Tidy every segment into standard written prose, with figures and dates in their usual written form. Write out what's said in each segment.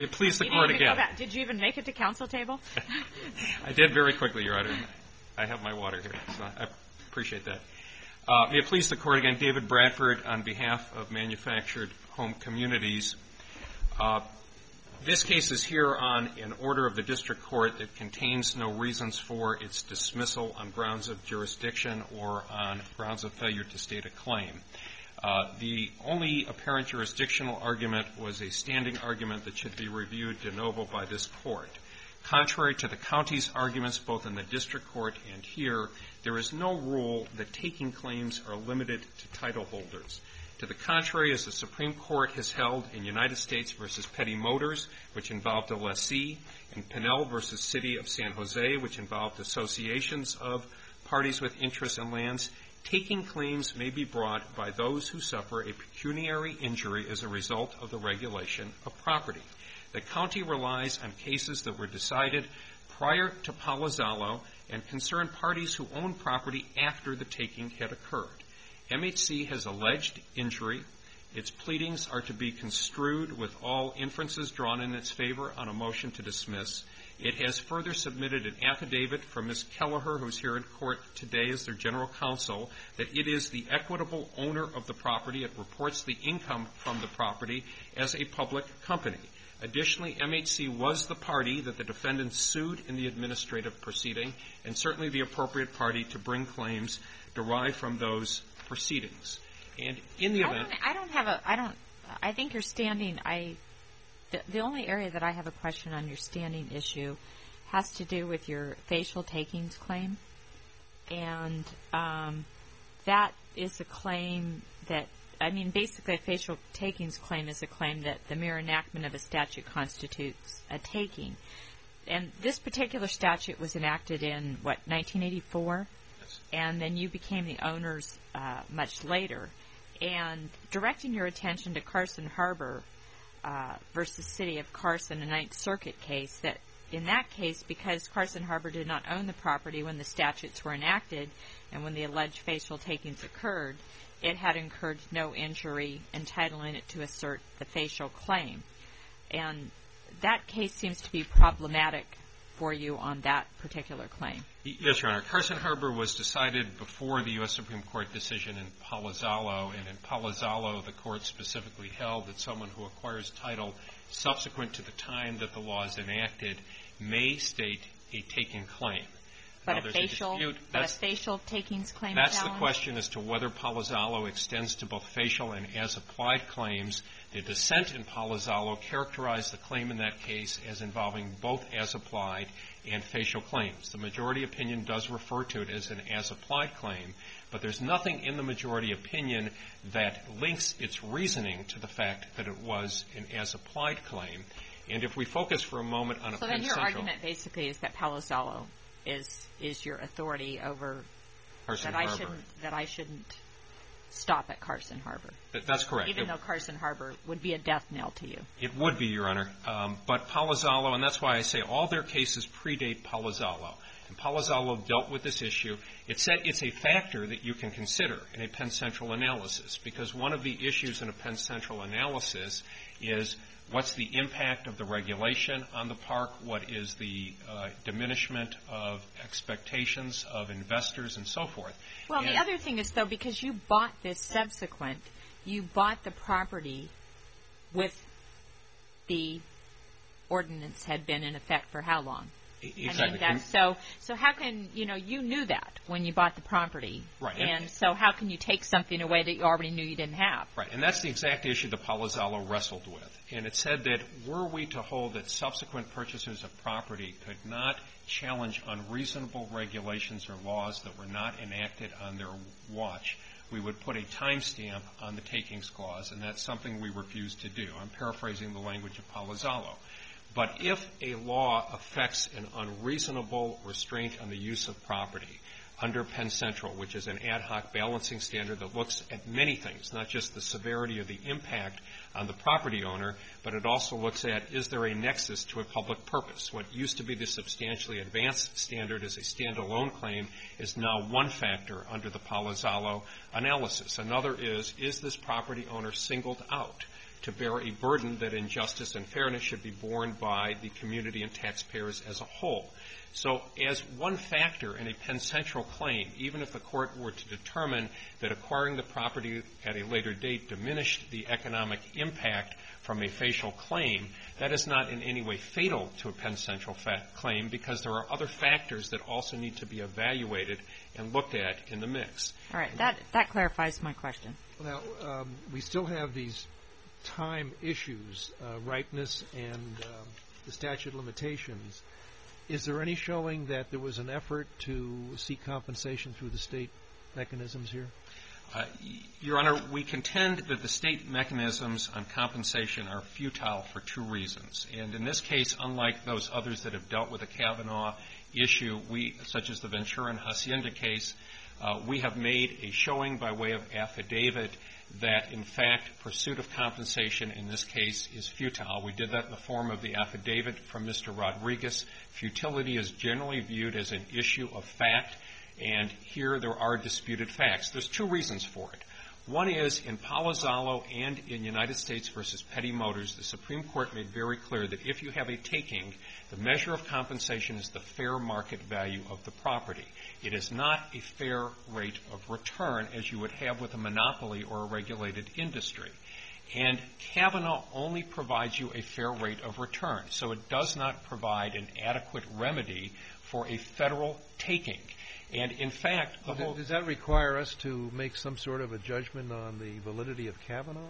Please, the Court again. Did you even make it to counsel table? I did very quickly, Your Honor. I have my water here, so I appreciate that. May it please the Court again, David Bradford on behalf of Manufactured Home Communities. This case is here on an order of the District Court that contains no reasons for its dismissal on grounds of jurisdiction or on grounds of failure to state a claim. The only apparent jurisdictional argument was a standing argument that should be reviewed de novo by this Court. Contrary to the county's arguments both in the District Court and here, there is no rule that taking claims are limited to title holders. To the contrary, as the Supreme Court has held in United States v. Petty Motors, which involved a lessee, and Pinnell v. City of San Jose, which involved associations of parties with interests in lands, taking claims may be brought by those who suffer a pecuniary injury as a result of the regulation of property. The county relies on cases that were decided prior to Palazzolo and concern parties who own property after the taking had occurred. MHC has alleged injury. Its pleadings are to be construed with all inferences drawn in its favor on a motion to dismiss. It has further submitted an affidavit from Ms. Kelleher, who is here in court today as their general counsel, that it is the equitable owner of the property. It reports the income from the property as a public company. Additionally, MHC was the party that the defendants sued in the administrative proceeding and certainly the appropriate party to bring claims derived from those proceedings. And in the event... I think your standing, the only area that I have a question on your standing issue has to do with your facial takings claim. And that is a claim that, basically a facial takings claim is a claim that the mere enactment of a statute constitutes a taking. And this particular statute was enacted in, 1984? Yes. And then you became the owners much later. And directing your attention to Carson Harbor versus City of Carson, a Ninth Circuit case, that in that case, because Carson Harbor did not own the property when the statutes were enacted and when the alleged facial takings occurred, it had incurred no injury entitling it to assert the facial claim. And that case seems to be problematic for you on that particular claim. Yes, Your Honor. Carson Harbor was decided before the U.S. Supreme Court decision in Palazzolo, and in Palazzolo the court specifically held that someone who acquires title subsequent to the time that the law is enacted may state a taking claim. But a facial takings claim? That's the question as to whether Palazzolo extends to both facial and as-applied claims. The dissent in Palazzolo characterized the claim in that case as involving both as-applied and facial claims. The majority opinion does refer to it as an as-applied claim, but there's nothing in the majority opinion that links its reasoning to the fact that it was an as-applied claim. And if we focus for a moment on So then your argument basically is that Palazzolo is your authority over Carson Harbor. That I shouldn't stop at Carson Harbor. That's correct. Even though Carson Harbor would be a death knell to you. It would be, Your Honor. But Palazzolo, and that's why I say all their cases predate Palazzolo. And Palazzolo dealt with this issue. It said it's a factor that you can consider in a Penn Central analysis, because one of the issues in a Penn Central analysis is what's the impact of the regulation on the park, what is the diminishment of expectations of investors, and so forth. Well, the other thing is, though, because you bought this subsequent, you bought the property with the ordinance had been in effect for how long? Exactly. So how can, you knew that when you bought the property. Right. And so how can you take something away that you already knew you didn't have? Right. And that's the exact issue that Palazzolo wrestled with. And it said that were we to hold that subsequent purchasers of property could not challenge unreasonable regulations or laws that were not enacted on their watch, we would put a timestamp on the takings clause, and that's something we refuse to do. I'm paraphrasing the language of Palazzolo. But if a law affects an unreasonable restraint on the use of property under Penn Central, which is an ad hoc balancing standard that looks at many things, not just the severity of the impact on the property owner, but it also looks at, is there a nexus to a public purpose? What used to be the substantially advanced standard as a standalone claim is now one factor under the Palazzolo analysis. Another is this property owner singled out to bear a burden that in justice and fairness should be borne by the community and taxpayers as a whole. So as one factor in a Penn Central claim, even if the court were to determine that acquiring the property at a later date diminished the economic impact from a facial claim, that is not in any way fatal to a Penn Central claim, because there are other factors that also need to be evaluated and looked at in the mix. All right. That clarifies my question. Now, we still have these time issues, ripeness and the statute of limitations. Is there any showing that there was an effort to seek compensation through the state mechanisms here? Your Honor, we contend that the state mechanisms on compensation are futile for two reasons. And in this case, unlike those others that have dealt with the Kavanaugh issue, such as the Ventura and Hacienda case, we have made a showing by way of affidavit that, in fact, pursuit of compensation in this case is futile. We did that in the form of the affidavit from Mr. Rodriguez. Futility is generally viewed as an issue of fact, and here there are disputed facts. There's two reasons for it. One is, in Palazzolo and in United States versus Petty Motors, the Supreme Court made very clear that if you have a taking, the measure of compensation is the fair market value of the property. It is not a fair rate of return as you would have with a monopoly or a regulated industry. And Kavanaugh only provides you a fair rate of return, so it does not provide an adequate remedy for a federal taking. And, in fact, does that require us to make some sort of a judgment on the validity of Kavanaugh?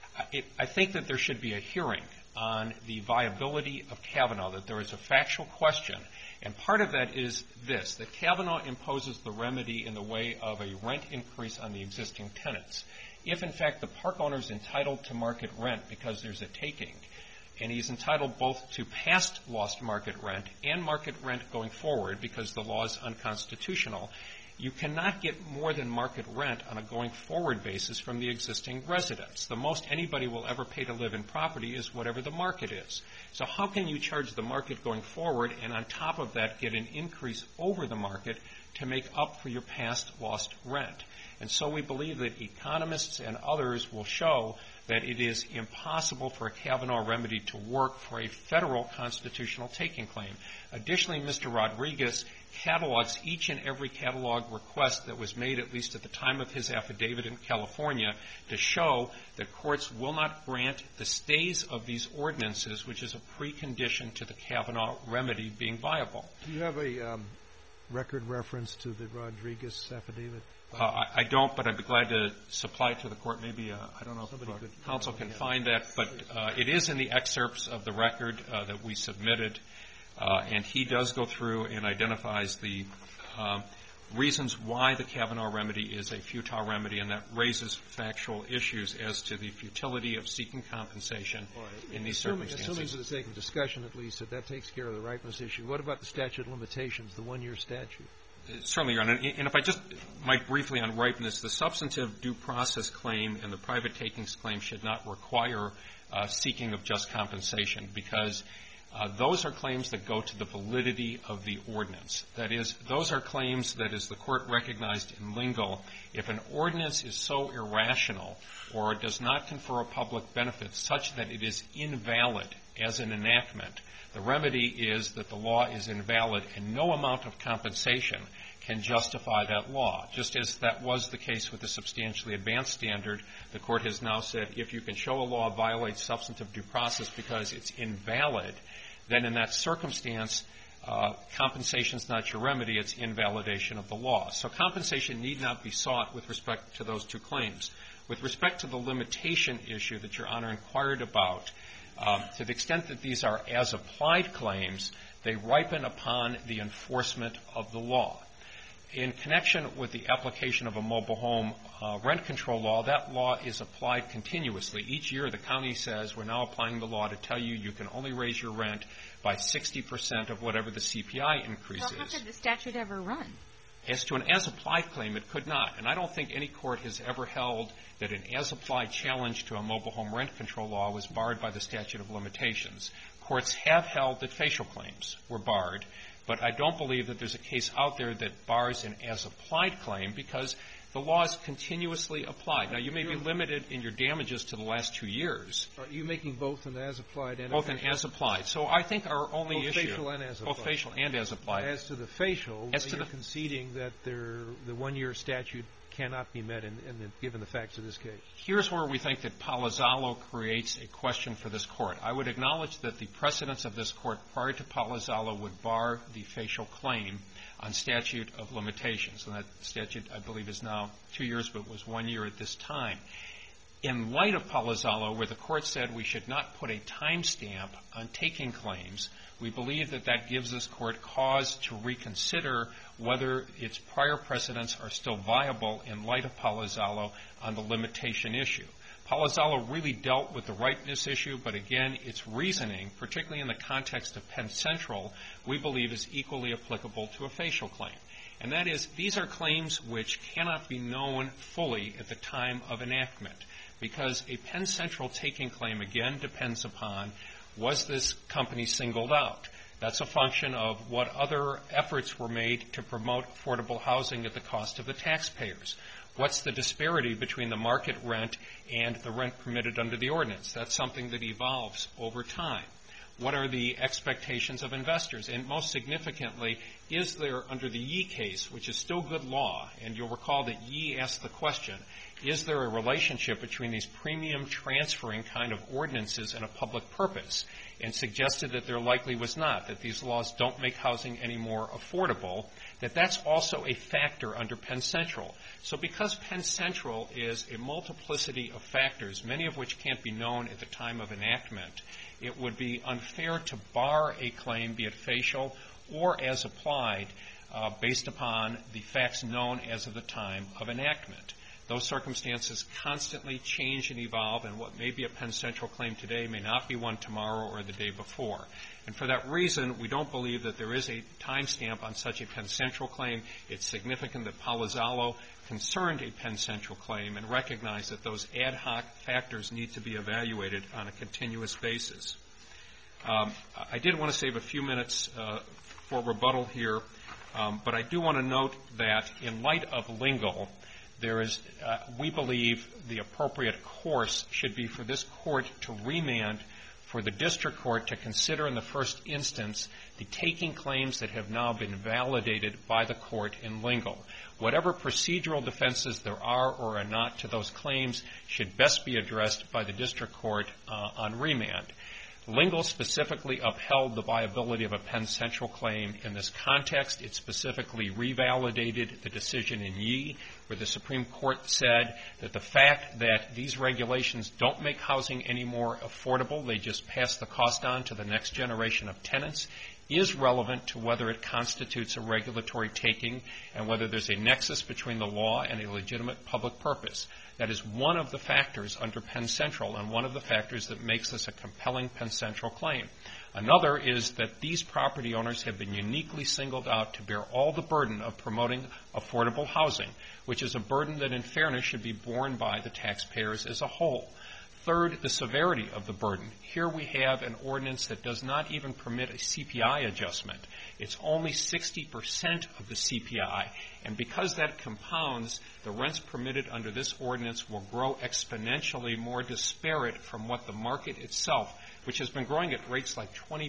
I think that there should be a hearing on the viability of Kavanaugh, that there is a factual question. And part of that is this, that Kavanaugh imposes the remedy in the way of a rent increase on the existing tenants. If, in fact, the park owner is entitled to market rent because there's a taking, and he's entitled both to past lost market rent and market rent going forward because the law is unconstitutional, you cannot get more than market rent on a going forward basis from the existing residents. The most anybody will ever pay to live in property is whatever the market is. So how can you charge the market going forward and on top of that get an increase over the market to make up for your past lost rent? And so we believe that economists and others will show that it is impossible for a Kavanaugh remedy to work for a federal constitutional taking claim. Additionally, Mr. Rodriguez catalogs each and every catalog request that was made, at least at the time of his affidavit in California, to show that courts will not grant the stays of these ordinances, which is a precondition to the Kavanaugh remedy being viable. Do you have a record reference to the Rodriguez affidavit? I don't, but I'd be glad to supply it to the court. Maybe, I don't know if counsel can find that, but it is in the excerpts of the record that we submitted, and he does go through and identifies the reasons why the Kavanaugh remedy is a futile remedy, and that raises factual issues as to the futility of seeking compensation in these circumstances. Assuming for the sake of discussion, at least, that takes care of the ripeness issue. What about the statute of limitations, the one-year statute? Certainly, Your Honor. And if I just might briefly on ripeness, the substantive due process claim and the private takings claim should not require seeking of just compensation, because those are claims that go to the validity of the ordinance. That is, those are claims that, as the court recognized in Lingle, if an ordinance is so irrational or does not confer a public benefit such that it is invalid as an enactment, the remedy is that the law is invalid and no amount of compensation can justify that law. Just as that was the case with the substantially advanced standard, the court has now said if you can show a law violates substantive due process because it's invalid, then in that circumstance, compensation is not your remedy, it's invalidation of the law. So compensation need not be sought with respect to those two claims. With respect to the limitation issue that Your Honor inquired about, to the extent that these are as-applied claims, they ripen upon the enforcement of the law. In connection with the application of a mobile home rent control law, that law is applied continuously. Each year the county says we're now applying the law to tell you you can only raise your rent by 60% of whatever the CPI increase is. So how could the statute ever run? As to an as-applied claim, it could not. And I don't think any court has ever held that an as-applied challenge to a mobile home rent control law was barred by the statute of limitations. Courts have held that facial claims were barred, but I don't believe that there's a case out there that bars an as-applied claim because the law is continuously applied. Now, you may be limited in your damages to the last 2 years. Are you making both an as-applied and both an as-applied? So I think our only both issue... facial and as-applied. Both facial and as-applied. As to the facial, you're conceding that the one-year statute cannot be met given the facts of this case. Here's where we think that Palazzolo creates a question for this Court. I would acknowledge that the precedents of this Court prior to Palazzolo would bar the facial claim on statute of limitations. And that statute, I believe, is now 2 years, but was 1 year at this time. In light of Palazzolo, where the Court said we should not put a timestamp on taking claims, we believe that that gives this Court cause to reconsider whether its prior precedents are still viable in light of Palazzolo on the limitation issue. Palazzolo really dealt with the ripeness issue, but again, its reasoning, particularly in the context of Penn Central, we believe is equally applicable to a facial claim. And that is, these are claims which cannot be known fully at the time of enactment, because a Penn Central taking claim, again, depends upon, was this company singled out? That's a function of what other efforts were made to promote affordable housing at the cost of the taxpayers. What's the disparity between the market rent and the rent permitted under the ordinance? That's something that evolves over time. What are the expectations of investors? And most significantly, is there, under the Yee case, which is still good law, and you'll recall that Yee asked the question, is there a relationship between these premium transferring kind of ordinances and a public purpose? And suggested that there likely was not, that these laws don't make housing any more affordable, that that's also a factor under Penn Central. So because Penn Central is a multiplicity of factors, many of which can't be known at the time of enactment, it would be unfair to bar a claim, be it facial or as applied, based upon the facts known as of the time of enactment. Those circumstances constantly change and evolve, and what may be a Penn Central claim today may not be one tomorrow or the day before. And for that reason, we don't believe that there is a timestamp on such a Penn Central claim. It's significant that Palazzolo concerned a Penn Central claim and recognized that those ad hoc factors need to be evaluated on a continuous basis. I did want to save a few minutes for rebuttal here, but I do want to note that in light of Lingle, there is, we believe, the appropriate course should be for this Court to remand for the district court to consider in the first instance the taking claims that have now been validated by the Court in Lingle. Whatever procedural defenses there are or are not to those claims should best be addressed by the district court on remand. Lingle specifically upheld the viability of a Penn Central claim in this context. It specifically revalidated the decision in Yee, where the Supreme Court said that the fact that these regulations don't make housing any more affordable, they just pass the cost on to the next generation of tenants, is relevant to whether it constitutes a regulatory taking and whether there's a nexus between the law and a legitimate public purpose. That is one of the factors under Penn Central and one of the factors that makes this a compelling Penn Central claim. Another is that these property owners have been uniquely singled out to bear all the burden of promoting affordable housing, which is a burden that in fairness should be borne by the taxpayers as a whole. Third, the severity of the burden. Here we have an ordinance that does not even permit a CPI adjustment. It's only 60% of the CPI. And because that compounds, the rents permitted under this ordinance will grow exponentially more disparate from what the market itself, which has been growing at rates like 20%.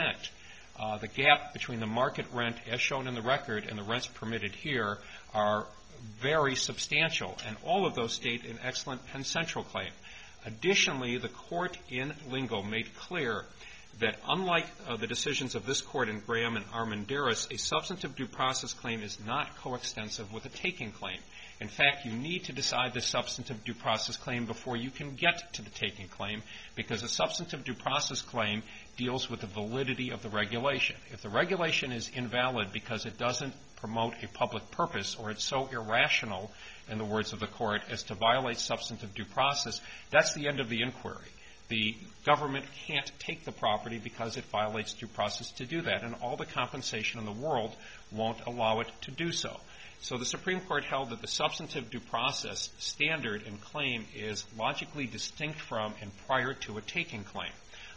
The gap between the market rent, as shown in the record, and the rents permitted here are very substantial. And all of those state an excellent Penn Central claim. Additionally, the Court in Lingle made clear that unlike the decisions of this Court in Graham and Armendariz, a substantive due process claim is not coextensive with a taking claim. In fact, you need to decide the substantive due process claim before you can get to the taking claim, because a substantive due process claim deals with the validity of the regulation. If the regulation is invalid because it doesn't promote a public purpose or it's so irrational, in the words of the Court, as to violate substantive due process, that's the end of the inquiry. The government can't take the property because it violates due process to do that, and all the compensation in the world won't allow it to do so. So the Supreme Court held that the substantive due process standard and claim is logically distinct from and prior to a taking claim.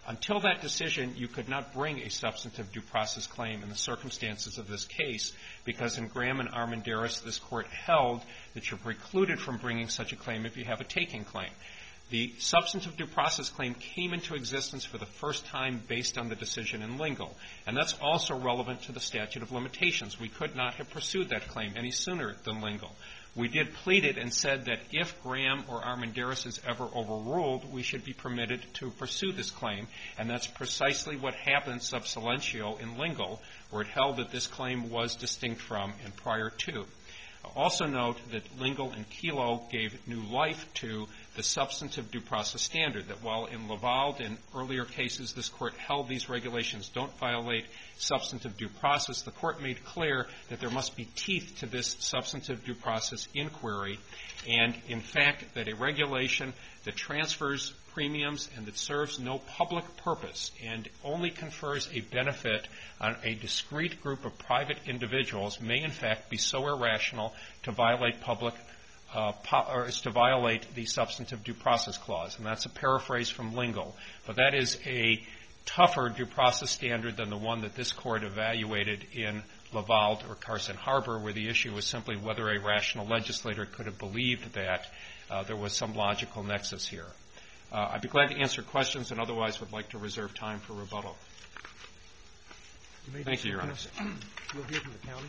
Until that decision, you could not bring a substantive due process claim in the circumstances of this case, because in Graham and Armendariz, this Court held that you're precluded from bringing such a claim if you have a taking claim. The substantive due process claim came into existence for the first time based on the decision in Lingle, and that's also relevant to the statute of limitations. We could not have pursued that claim any sooner than Lingle. We did plead it and said that if Graham or Armendariz is ever overruled, we should be permitted to pursue this claim, and that's precisely what happened sub silentio in Lingle, where it held that this claim was distinct from and prior to. Also note that Lingle and Kelo gave new life to the substantive due process standard, that while in Lavalde and earlier cases this Court held these regulations don't violate substantive due process, the Court made clear that there must be teeth to this substantive due process inquiry, and in fact that a regulation that transfers premiums and that serves no public purpose and only confers a benefit on a discrete group of private individuals may in fact be so irrational to violate or is to violate the substantive due process clause. And that's a paraphrase from Lingle. But that is a tougher due process standard than the one that this Court evaluated in Lavalde or Carson Harbor, where the issue was simply whether a rational legislator could have believed that there was some logical nexus here. I'd be glad to answer questions, and otherwise would like to reserve time for rebuttal. Thank you, Your Honor. We'll hear from the county.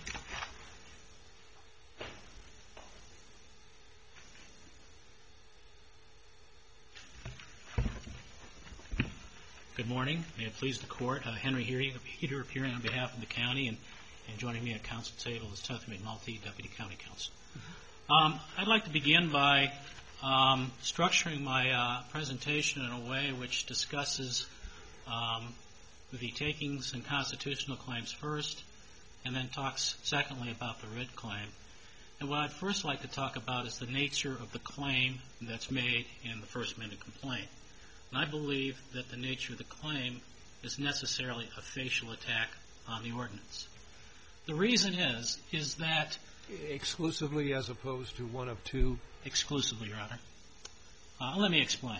Good morning. May it please the Court. Henry Heater appearing on behalf of the county, and joining me at council table is Timothy McNulty, Deputy County Counsel. I'd like to begin by structuring my presentation in a way which discusses the takings and constitutional claims first, and then talks secondly about the writ claim. And what I'd first like to talk about is the nature of the claim that's made in the First Amendment complaint. And I believe that the nature of the claim is necessarily a facial attack on the ordinance. The reason is that... Exclusively as opposed to one of two? Exclusively, Your Honor. Let me explain.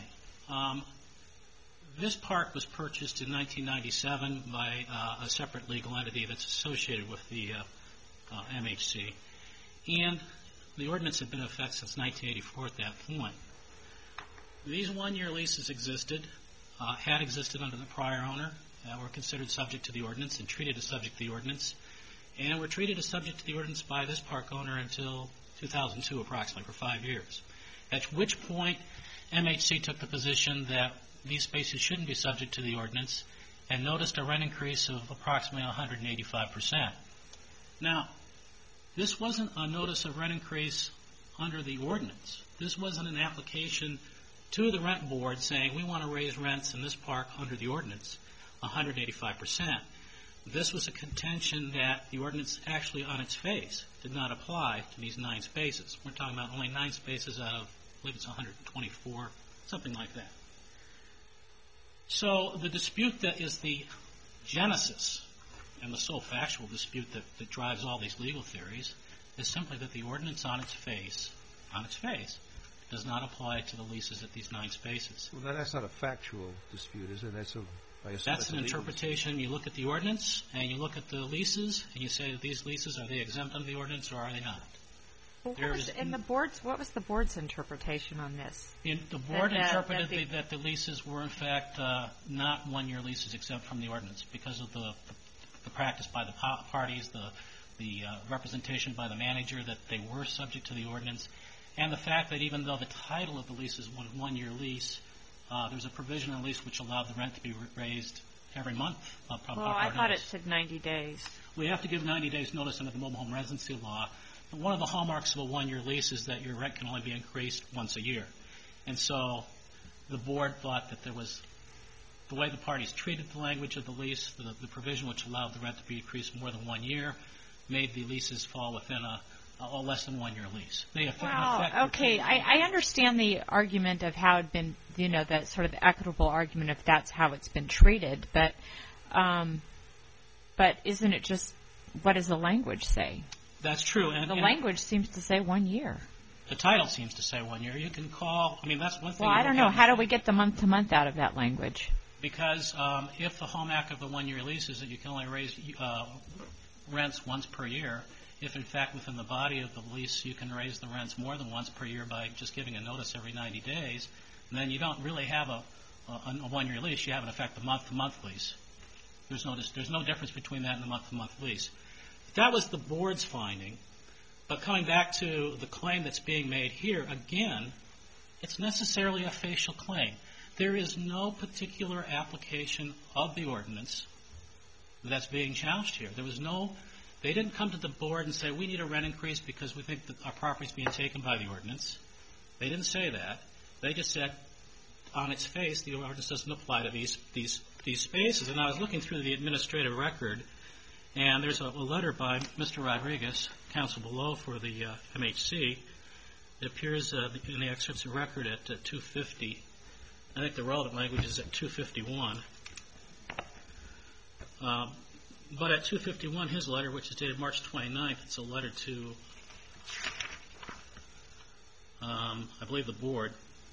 This park was purchased in 1997 by a separate legal entity that's associated with the MHC. And the ordinance had been in effect since 1984 at that point. These one-year leases had existed under the prior owner, were considered subject to the ordinance and treated as subject to the ordinance, and were treated as subject to the ordinance by this park owner until 2002 approximately, for 5 years. At which point, MHC took the position that these spaces shouldn't be subject to the ordinance and noticed a rent increase of approximately 185%. Now, this wasn't a notice of rent increase under the ordinance. This wasn't an application to the rent board saying we want to raise rents in this park under the ordinance 185%. This was a contention that the ordinance actually on its face did not apply to these 9 spaces. We're talking about only 9 spaces out of, I believe it's 124, something like that. So the dispute that is the genesis and the sole factual dispute that drives all these legal theories is simply that the ordinance on its face, does not apply to the leases at these 9 spaces. Well, that's not a factual dispute, is it? That's an interpretation. You look at the ordinance and you look at the leases and you say that these leases, are they exempt under the ordinance or are they not? Well, what was the board's interpretation on this? The board interpreted that the leases were in fact not one-year leases exempt from the ordinance because of the practice by the parties, the representation by the manager that they were subject to the ordinance, and the fact that even though the title of the lease is one-year lease, there's a provision in the lease which allowed the rent to be raised every month. I thought it said 90 days. We have to give 90 days notice under the mobile home residency law. And one of the hallmarks of a one-year lease is that your rent can only be increased once a year. And so the board thought that there was the way the parties treated the language of the lease, the provision which allowed the rent to be increased more than 1 year, made the leases fall within a less than one-year lease. Okay. I understand the argument of how it had been, that sort of equitable argument if that's how it's been treated. But isn't it just, what does the language say? That's true. And the language seems to say 1 year. The title seems to say 1 year. You can call, that's one thing. Well, I don't know. How do we get the month-to-month out of that language? Because if the hallmark of the one-year lease is that you can only raise rents once per year, if in fact within the body of the lease you can raise the rents more than once per year by just giving a notice every 90 days, then you don't really have a one-year lease. You have, in effect, a month-to-month lease. There's no difference between that and the month-to-month lease. That was the board's finding. But coming back to the claim that's being made here, again, it's necessarily a facial claim. There is no particular application of the ordinance that's being challenged here. They didn't come to the board and say, we need a rent increase because we think that our property is being taken by the ordinance. They didn't say that. They just said, on its face, the ordinance doesn't apply to these spaces. And I was looking through the administrative record, and there's a letter by Mr. Rodriguez, counsel below for the MHC. It appears in the excerpts of record at 250. I think the relevant language is at 251. But at 251, his letter, which is dated March 29th, it's a letter to, I believe, the board.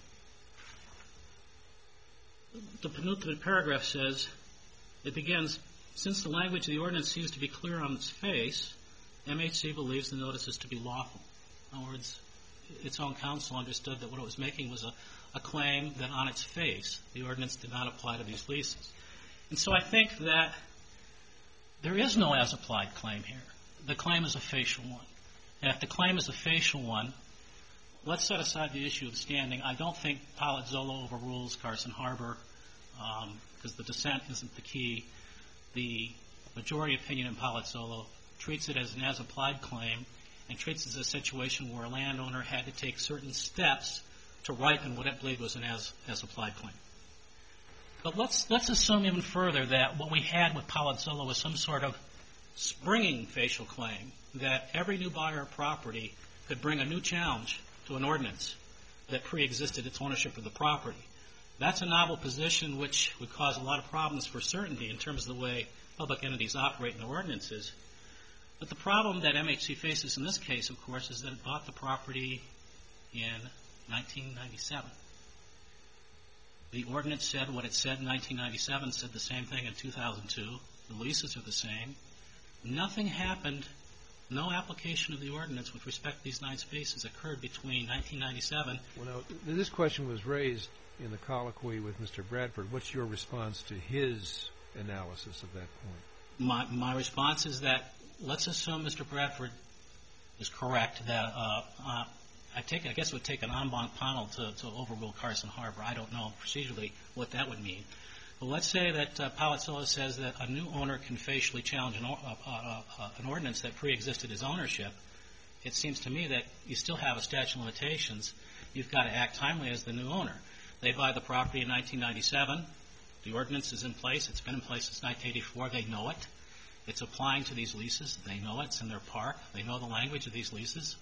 The penultimate paragraph says, it begins, since the language of the ordinance seems to be clear on its face, MHC believes the notice is to be lawful. In other words, its own counsel understood that what it was making was a claim that on its face the ordinance did not apply to these leases. And so I think that there is no as-applied claim here. The claim is a facial one. And if the claim is a facial one, let's set aside the issue of standing. I don't think Palazzolo overrules Carson Harbor because the dissent isn't the key. The majority opinion in Palazzolo treats it as an as-applied claim and treats it as a situation where a landowner had to take certain steps to ripen what it believed was an as-applied claim. But let's assume even further that what we had with Palazzolo was some sort of springing facial claim, that every new buyer of property could bring a new challenge to an ordinance that pre-existed its ownership of the property. That's a novel position which would cause a lot of problems for certainty in terms of the way public entities operate in their ordinances. But the problem that MHC faces in this case, of course, is that it bought the property in 1997. The ordinance said what it said in 1997, said the same thing in 2002. The leases are the same. Nothing happened, no application of the ordinance with respect to these 9 spaces occurred between 1997. Well, now, this question was raised in the colloquy with Mr. Bradford. What's your response to his analysis of that point? My response is that let's assume Mr. Bradford is correct that I guess it would take an en banc panel to overrule Carson Harbor. I don't know procedurally what that would mean. But let's say that Palazzolo says that a new owner can facially challenge an ordinance that pre-existed his ownership. It seems to me that you still have a statute of limitations. You've got to act timely as the new owner. They buy the property in 1997. The ordinance is in place. It's been in place since 1984. They know it. It's applying to these leases. They know it. It's in their park. They know the language of these leases.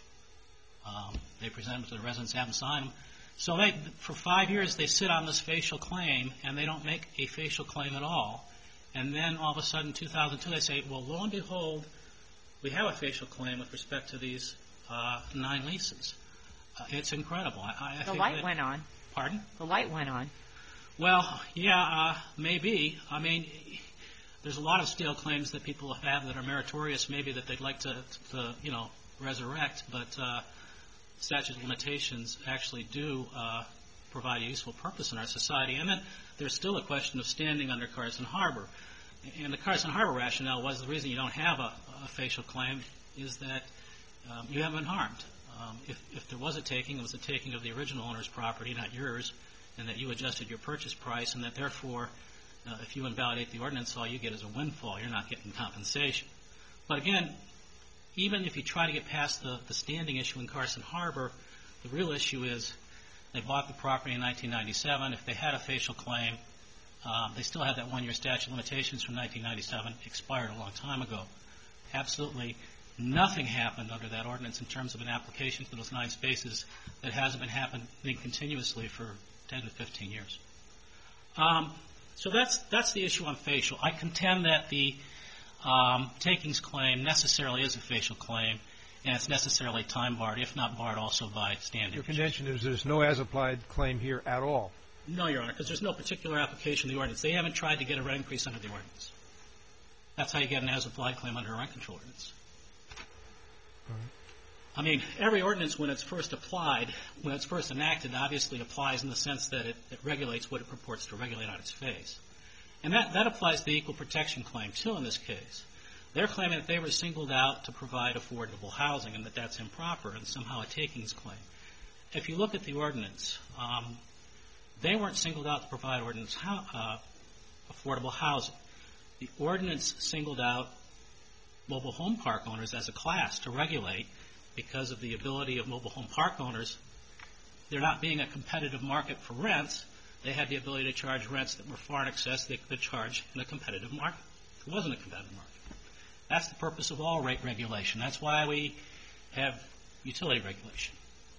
They present them to the residents, have them sign them. So for 5 years, they sit on this facial claim, and they don't make a facial claim at all. And then all of a sudden, 2002, they say, well, lo and behold, we have a facial claim with respect to these 9 leases. It's incredible. The light went on. Pardon? The light went on. Well, yeah, maybe. I mean, there's a lot of stale claims that people have that are meritorious, maybe that they'd like to resurrect, but statute of limitations actually do provide a useful purpose in our society. And then there's still a question of standing under Carson Harbor. And the Carson Harbor rationale was the reason you don't have a facial claim is that you haven't been harmed. If there was a taking, it was a taking of the original owner's property, not yours, and that you adjusted your purchase price, and that therefore, if you invalidate the ordinance, all you get is a windfall. You're not getting compensation. But again, even if you try to get past the standing issue in Carson Harbor, the real issue is they bought the property in 1997. If they had a facial claim, they still have that 1-year statute of limitations from 1997, expired a long time ago. Absolutely nothing happened under that ordinance in terms of an application for those 9 spaces that hasn't been happening continuously for 10 to 15 years. So that's the issue on facial. I contend that the takings claim necessarily is a facial claim, and it's necessarily time barred, if not barred also by standing. Your contention is there's no as-applied claim here at all? No, Your Honor, because there's no particular application of the ordinance. They haven't tried to get a rent increase under the ordinance. That's how you get an as-applied claim under a rent control ordinance. All right. I mean, every ordinance, when it's first applied, when it's first enacted, obviously applies in the sense that it regulates what it purports to regulate on its face. And that applies to the equal protection claim, too, in this case. They're claiming that they were singled out to provide affordable housing and that that's improper and somehow a takings claim. If you look at the ordinance, they weren't singled out to provide affordable housing. The ordinance singled out mobile home park owners as a class to regulate because of the ability of mobile home park owners. There not being a competitive market for rents, they had the ability to charge rents that were far in excess they could charge in a competitive market. It wasn't a competitive market. That's the purpose of all rate regulation. That's why we have utility regulation.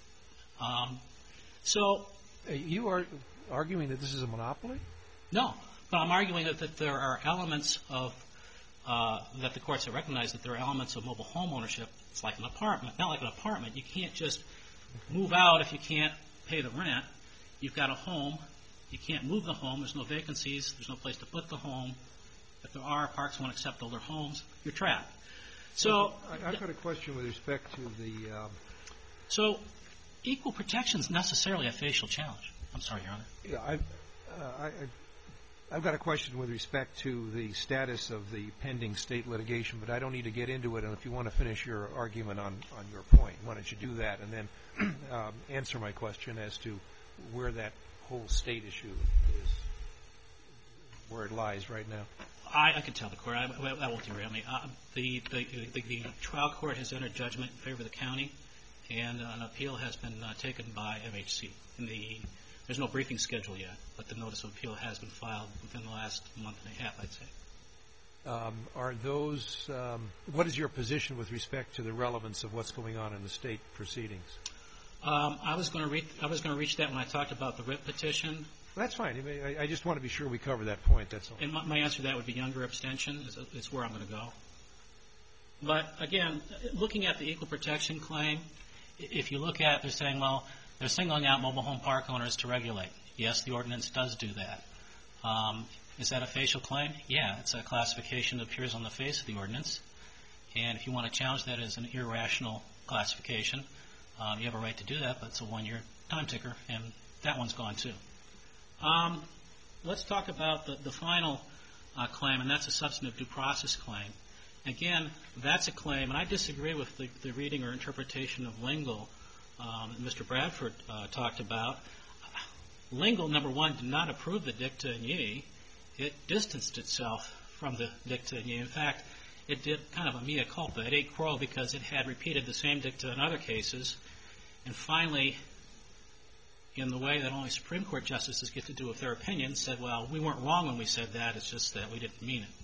You are arguing that this is a monopoly? No, but I'm arguing that there are elements of that the courts have recognized that there are elements of mobile home ownership. It's like an apartment. Not like an apartment. You can't just move out if you can't pay the rent. You've got a home. You can't move the home. There's no vacancies. There's no place to put the home. If there are, parks won't accept older homes. You're trapped. So I've got a question with respect to the. So equal protection is necessarily a facial challenge. I'm sorry, Your Honor. Yeah, I've got a question with respect to the status of the pending state litigation, but I don't need to get into it. And if you want to finish your argument on your point, why don't you do that and then answer my question as to where that whole state issue is, where it lies right now. I can tell the court. That won't derail me. The trial court has entered judgment in favor of the county, and an appeal has been taken by MHC. There's no briefing schedule yet, but the notice of appeal has been filed within the last month and a half, I'd say. Are those? What is your position with respect to the relevance of what's going on in the state proceedings? I was going to reach that when I talked about the writ petition. That's fine. I just want to be sure we cover that point. That's all. And my answer to that would be younger abstention. Is where I'm going to go. But again, looking at the equal protection claim, if you look at it, they're saying, well, they're singling out mobile home park owners to regulate. Yes, the ordinance does do that. Is that a facial claim? Yeah, it's a classification that appears on the face of the ordinance. And if you want to challenge that as an irrational classification, you have a right to do that, but it's a one-year time ticker, and that one's gone too. Let's talk about the final claim, and that's a substantive due process claim. Again, that's a claim, and I disagree with the reading or interpretation of Lingle that Mr. Bradford talked about. Lingle, number one, did not approve the dicta in Yee. It distanced itself from the dicta in Yee. In fact, it did kind of a mea culpa. It ate crow because it had repeated the same dicta in other cases. And finally, in the way that only Supreme Court justices get to do with their opinions, said, well, we weren't wrong when we said that. It's just that we didn't mean it.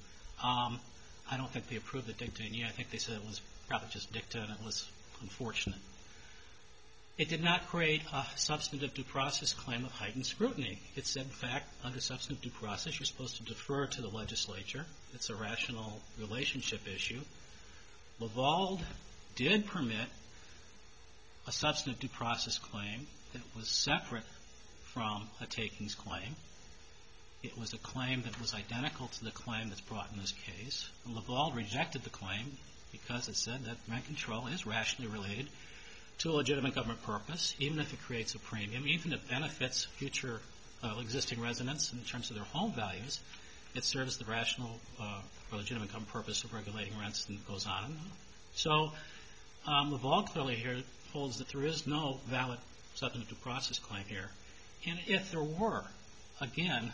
I don't think they approved the dicta in Yee. I think they said it was probably just dicta, and it was unfortunate. It did not create a substantive due process claim of heightened scrutiny. It said, in fact, under substantive due process, you're supposed to defer to the legislature. It's a rational relationship issue. Lavalde did permit a substantive due process claim that was separate from a takings claim. It was a claim that was identical to the claim that's brought in this case. And Lavalde rejected the claim because it said that rent control is rationally related to a legitimate government purpose, even if it creates a premium, even if it benefits future existing residents in terms of their home values. It serves the rational or legitimate government purpose of regulating rents and goes on. So Lavalde clearly here holds that there is no valid substantive due process claim here. And if there were, again,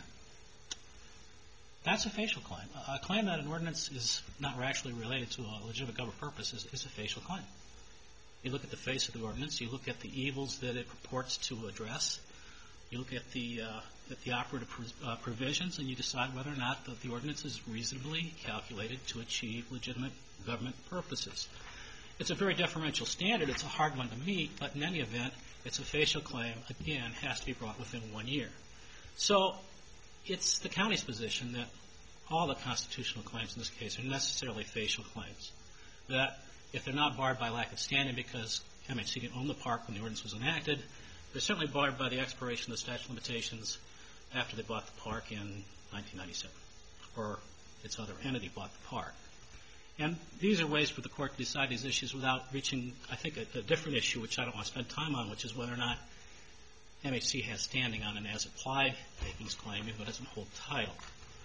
that's a facial claim. A claim that an ordinance is not rationally related to a legitimate government purpose is a facial claim. You look at the face of the ordinance. You look at the evils that it purports to address. You look at the operative provisions, and you decide whether or not the ordinance is reasonably calculated to achieve legitimate government purposes. It's a very deferential standard. It's a hard one to meet, but in any event, it's a facial claim. Again, has to be brought within 1 year. So it's the county's position that all the constitutional claims in this case are necessarily facial claims. That if they're not barred by lack of standing because MHC didn't own the park when the ordinance was enacted, they're certainly barred by the expiration of the statute of limitations after they bought the park in 1997, or its other entity bought the park. And these are ways for the court to decide these issues without reaching, I think, a different issue, which I don't want to spend time on, which is whether or not MHC has standing on an as-applied takings claim, even though it doesn't hold title.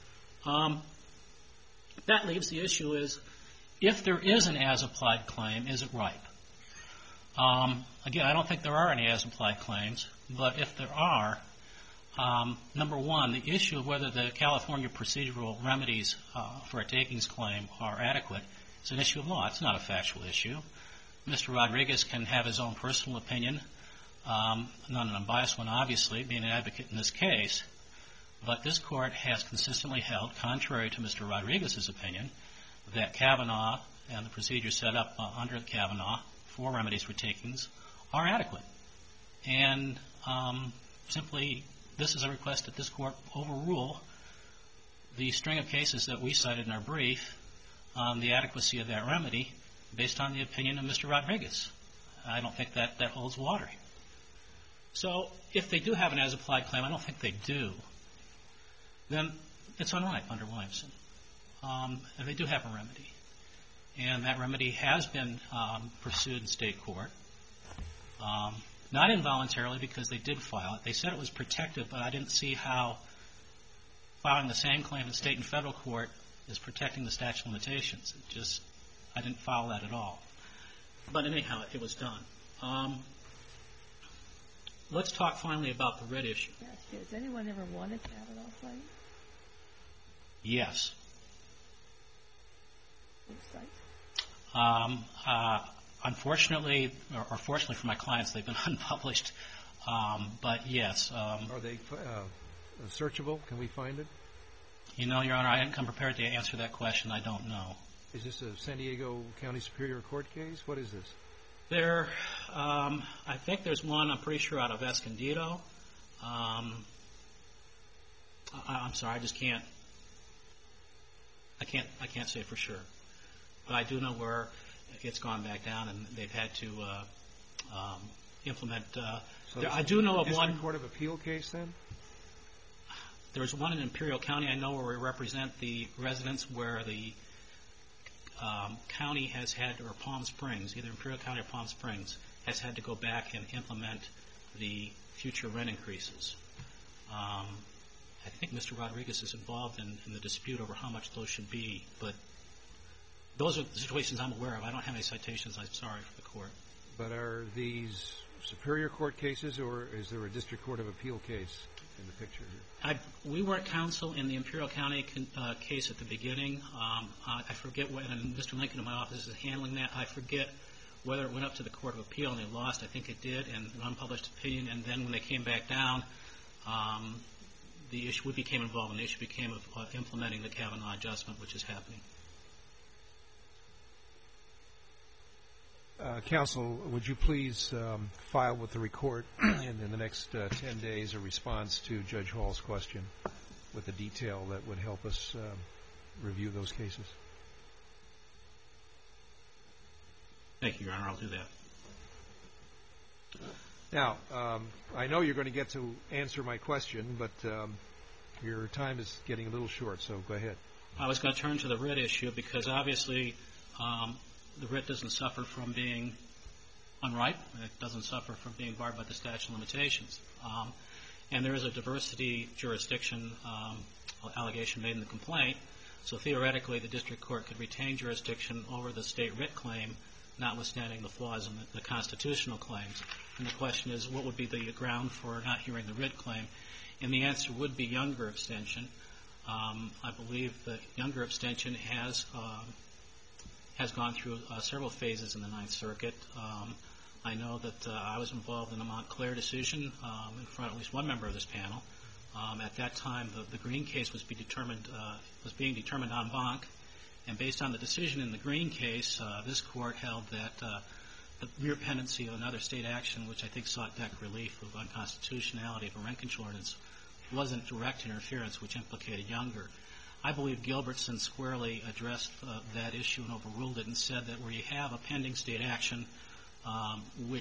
That leaves the issue is, if there is an as-applied claim, is it ripe? Again, I don't think there are any as-applied claims, but if there are, number one, the issue of whether the California procedural remedies for a takings claim are adequate is an issue of law. It's not a factual issue. Mr. Rodriguez can have his own personal opinion, not an unbiased one, obviously, being an advocate in this case, but this court has consistently held, contrary to Mr. Rodriguez's opinion, that Kavanaugh and the procedures set up under Kavanaugh for remedies for takings are adequate. And simply, this is a request that this court overrule the string of cases that we cited in our brief on the adequacy of that remedy based on the opinion of Mr. Rodriguez. I don't think that holds water. So if they do have an as-applied claim, I don't think they do, then it's unripe under Williamson. And they do have a remedy. And that remedy has been pursued in state court. Not involuntarily, because they did file it. They said it was protected, but I didn't see how filing the same claim in state and federal court is protecting the statute of limitations. I didn't file that at all. But anyhow, it was done. Let's talk finally about the writ issue. Has anyone ever won a Kavanaugh claim? Yes. Which site? Unfortunately, or fortunately for my clients, they've been unpublished. But yes. Are they searchable? Can we find it? You know, Your Honor, I didn't come prepared to answer that question. I don't know. Is this a San Diego County Superior Court case? What is this? I think there's one, I'm pretty sure, out of Escondido. I'm sorry, I just can't. I can't say for sure. But I do know where it's gone back down, and they've had to implement. I do know of one. Court of Appeal case, then? There's one in Imperial County, I know, where we represent the residents where the county has had, or Palm Springs, either Imperial County or Palm Springs, has had to go back and implement the future rent increases. I think Mr. Rodriguez is involved in the dispute over how much those should be, but those are the situations I'm aware of. I don't have any citations, I'm sorry, for the court. But are these Superior Court cases, or is there a District Court of Appeal case in the picture here? We weren't counsel in the Imperial County case at the beginning. I forget when, and Mr. Lincoln in my office is handling that. I forget whether it went up to the Court of Appeal and they lost. I think it did, and an unpublished opinion. And then when they came back down, the issue, we became involved, and the issue became of implementing the Kavanaugh adjustment, which is happening. Counsel, would you please file with the Court in the next 10 days a response to Judge Hall's question with the detail that would help us review those cases? Thank you, Your Honor. I'll do that. Now, I know you're going to get to answer my question, but your time is getting a little short, so go ahead. I was going to turn to the writ issue because obviously the writ doesn't suffer from being unripe. It doesn't suffer from being barred by the statute of limitations. And there is a diversity jurisdiction allegation made in the complaint, so theoretically the district court could retain jurisdiction over the state writ claim, notwithstanding the flaws in the constitutional claims. And the question is, what would be the ground for not hearing the writ claim? And the answer would be younger abstention. I believe that younger abstention has gone through several phases in the Ninth Circuit. I know that I was involved in the Montclair decision in front of at least one member of this panel. At that time, the Green case was being determined en banc. And based on the decision in the Green case, this court held that the mere pendency of another state action, which I think sought deck relief of unconstitutionality of a rent control ordinance, wasn't direct interference, which implicated younger. I believe Gilbertson squarely addressed that issue and overruled it and said that where you have a pending state action which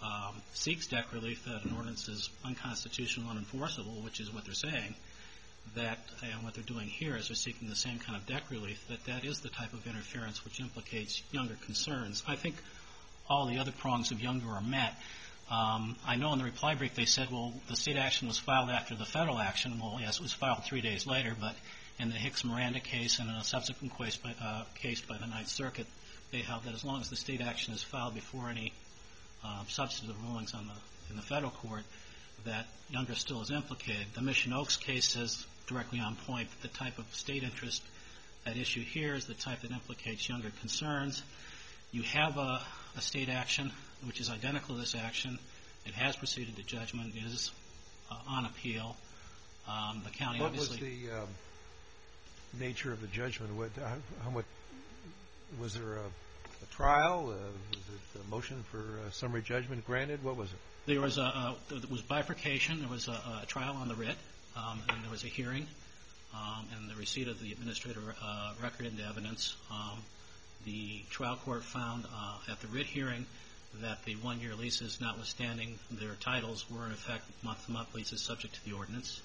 seeks deck relief that an ordinance is unconstitutional and unenforceable, which is what they're saying, that and what they're doing here is they're seeking the same kind of deck relief, that is the type of interference which implicates younger concerns. I think all the other prongs of younger are met. I know in the reply brief they said, well, the state action was filed after the federal action. Well, yes, it was filed 3 days later, but in the Hicks-Miranda case and in a subsequent case by the Ninth Circuit, they held that as long as the state action is filed before any substantive rulings in the federal court, that younger still is implicated. The Mission Oaks case says directly on point that the type of state interest at issue here is the type that implicates younger concerns. You have a state action which is identical to this action. It has proceeded to judgment. It is on appeal. The county obviously... What was the nature of the judgment? How much was there a trial? Was it a motion for summary judgment granted? What was it? There was bifurcation. There was a trial on the writ, and there was a hearing, and the receipt of the administrative record into evidence. The trial court found at the writ hearing that the one-year leases, notwithstanding their titles, were in effect month-to-month leases subject to the ordinance.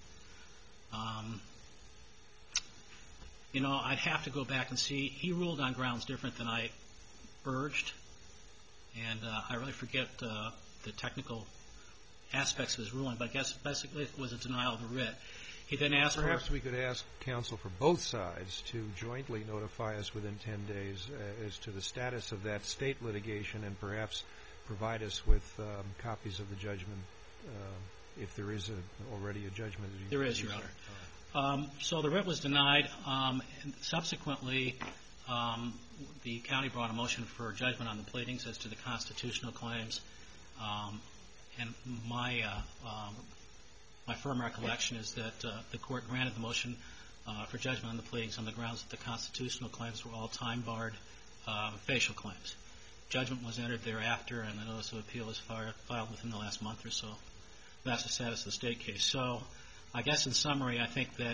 I'd have to go back and see. He ruled on grounds different than I urged, and I really forget the technical aspects of his ruling, but I guess basically it was a denial of the writ. He then asked Perhaps we could ask counsel for both sides to jointly notify us within 10 days as to the status of that state litigation and perhaps provide us with copies of the judgment if there is already a judgment. There is, Your Honor. So the writ was denied. And subsequently, the county brought a motion for judgment on the pleadings as to the constitutional claims. And my firm recollection is that the court granted the motion for judgment on the pleadings on the grounds that the constitutional claims were all time-barred facial claims. Judgment was entered thereafter, and the notice of appeal was filed within the last month or so. That's the status of the state case. So I guess in summary, I think that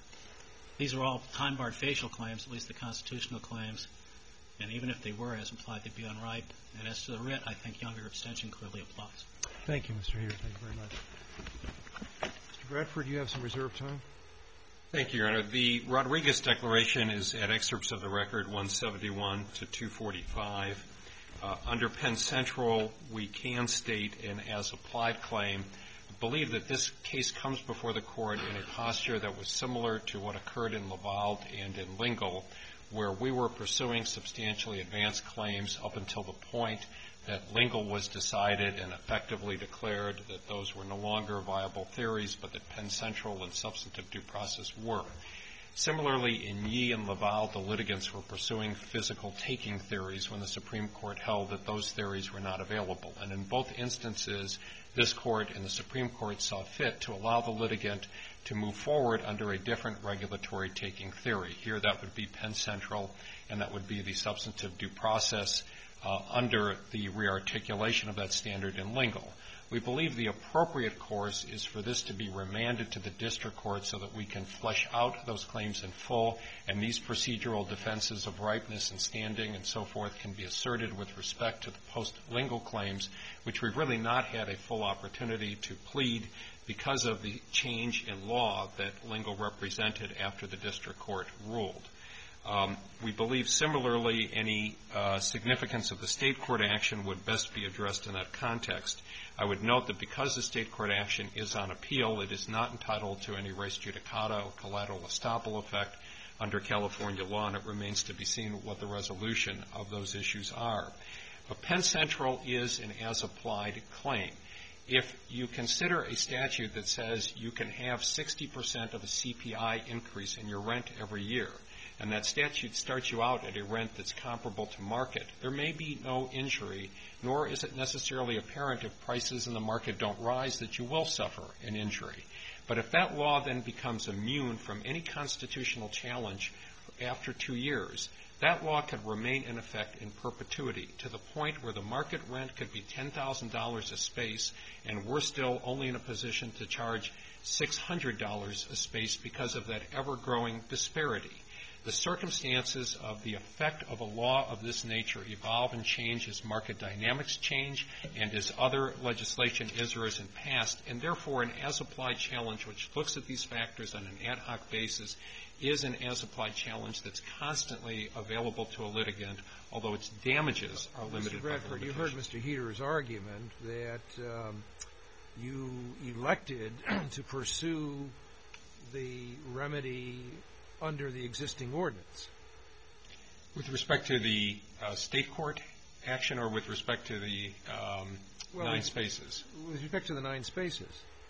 these are all time-barred facial claims, at least the constitutional claims, and even if they were as implied, they'd be unripe. And as to the writ, I think younger abstention clearly applies. Thank you, Mr. Heer. Thank you very much. Mr. Bradford, you have some reserved time. Thank you, Your Honor. The Rodriguez Declaration is at excerpts of the record 171 to 245. Under Penn Central, we can state an as-applied claim. I believe that this case comes before the court in a posture that was similar to what occurred in Lavalde and in Lingle, where we were pursuing substantially advanced claims up until the point that Lingle was decided and effectively declared that those were no longer viable theories, but that Penn Central and substantive due process were. Similarly, in Yee and Lavalde, the litigants were pursuing physical taking theories when the Supreme Court held that those theories were not available. And in both instances, this Court and the Supreme Court saw fit to allow the litigant to move forward under a different regulatory taking theory. Here, that would be Penn Central, and that would be the substantive due process under the rearticulation of that standard in Lingle. We believe the appropriate course is for this to be remanded to the district court so that we can flesh out those claims in full, and these procedural defenses of ripeness and standing and so forth can be asserted with respect to the post-Lingle claims, which we've really not had a full opportunity to plead because of the change in law that Lingle represented after the district court ruled. We believe similarly any significance of the state court action would best be addressed in that context. I would note that because the state court action is on appeal, it is not entitled to any res judicata or collateral estoppel effect under California law, and it remains to be seen what the resolution of those issues are. But Penn Central is an as-applied claim. If you consider a statute that says you can have 60% of a CPI increase in your rent every year, and that statute starts you out at a rent that's comparable to market, there may be no injury, nor is it necessarily apparent if prices in the market don't rise that you will suffer an injury. But if that law then becomes immune from any constitutional challenge after 2 years, that law could remain in effect in perpetuity to the point where the market rent could be $10,000 a space, and we're still only in a position to charge $600 a space because of that ever-growing disparity. The circumstances of the effect of a law of this nature evolve and change as market dynamics change and as other legislation is or isn't passed, and therefore an as-applied challenge which looks at these factors on an ad hoc basis is an as-applied challenge that's constantly available to a litigant, although its damages are limited by the limitation. You heard Mr. Heater's argument that you elected to pursue the remedy under the existing ordinance. With respect to the state court action or with respect to the 9 spaces? With respect to the 9 spaces.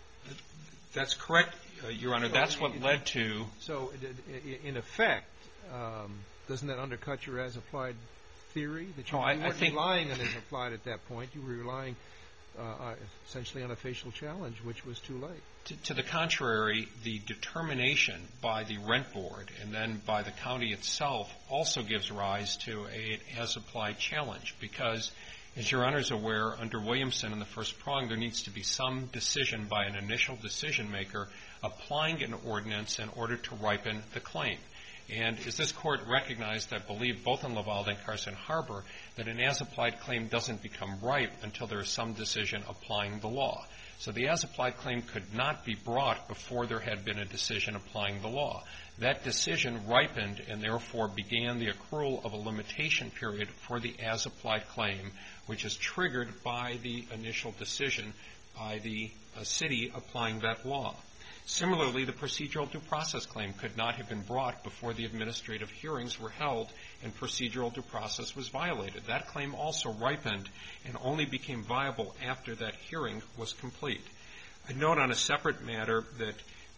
That's correct, Your Honor. That's what led to... So, in effect, doesn't that undercut your as-applied theory? That you weren't relying on as-applied at that point. You were relying essentially on a facial challenge, which was too late. To the contrary, the determination by the rent board and then by the county itself also gives rise to an as-applied challenge because, as Your Honor is aware, under Williamson in the first prong, there needs to be some decision by an initial decision maker applying an ordinance in order to ripen the claim. And as this Court recognized, I believe, both in Lavalde and Carson Harbor, that an as-applied claim doesn't become ripe until there is some decision applying the law. So the as-applied claim could not be brought before there had been a decision applying the law. That decision ripened and therefore began the accrual of a limitation period for the as-applied claim, which is triggered by the initial decision by the city applying that law. Similarly, the procedural due process claim could not have been brought before the administrative hearings were held and procedural due process was violated. That claim also ripened and only became viable after that hearing was complete. I note on a separate matter that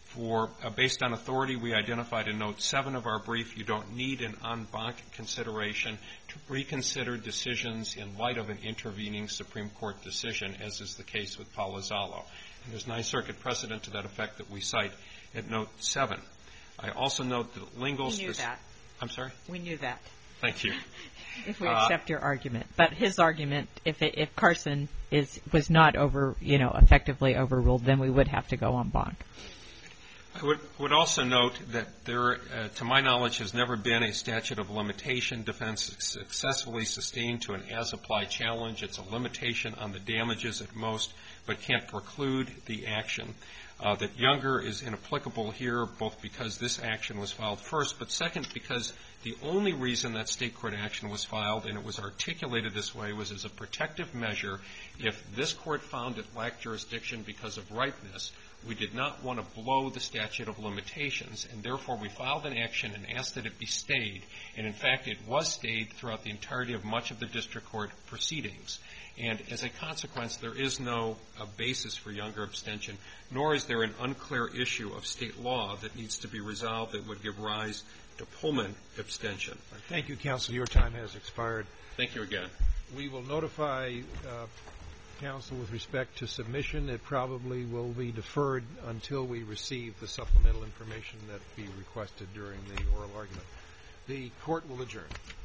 based on authority we identified in Note 7 of our brief, you don't need an en banc consideration to reconsider decisions in light of an intervening Supreme Court decision, as is the case with Palazzolo. And there's 9th Circuit precedent to that effect that we cite at Note 7. I also note that Lingle... We knew that. I'm sorry? We knew that. Thank you. If we accept your argument. But his argument, if Carson was not effectively overruled, then we would have to go en banc. I would also note that there, to my knowledge, has never been a statute of limitation defense successfully sustained to an as-applied challenge. It's a limitation on the damages at most, but can't preclude the action. That Younger is inapplicable here, both because this action was filed first, but second, because the only reason that state court action was filed, and it was articulated this way, was as a protective measure. If this court found it lacked jurisdiction because of ripeness, we did not want to blow the statute of limitations, and therefore we filed an action and asked that it be stayed. And in fact, it was stayed throughout the entirety of much of the district court proceedings. And as a consequence, there is no basis for Younger abstention, nor is there an unclear issue of state law that needs to be resolved that would give rise to Pullman abstention. Thank you, counsel. Your time has expired. Thank you again. We will notify counsel with respect to submission. It probably will be deferred until we receive the supplemental information that we requested during the oral argument. The court will adjourn.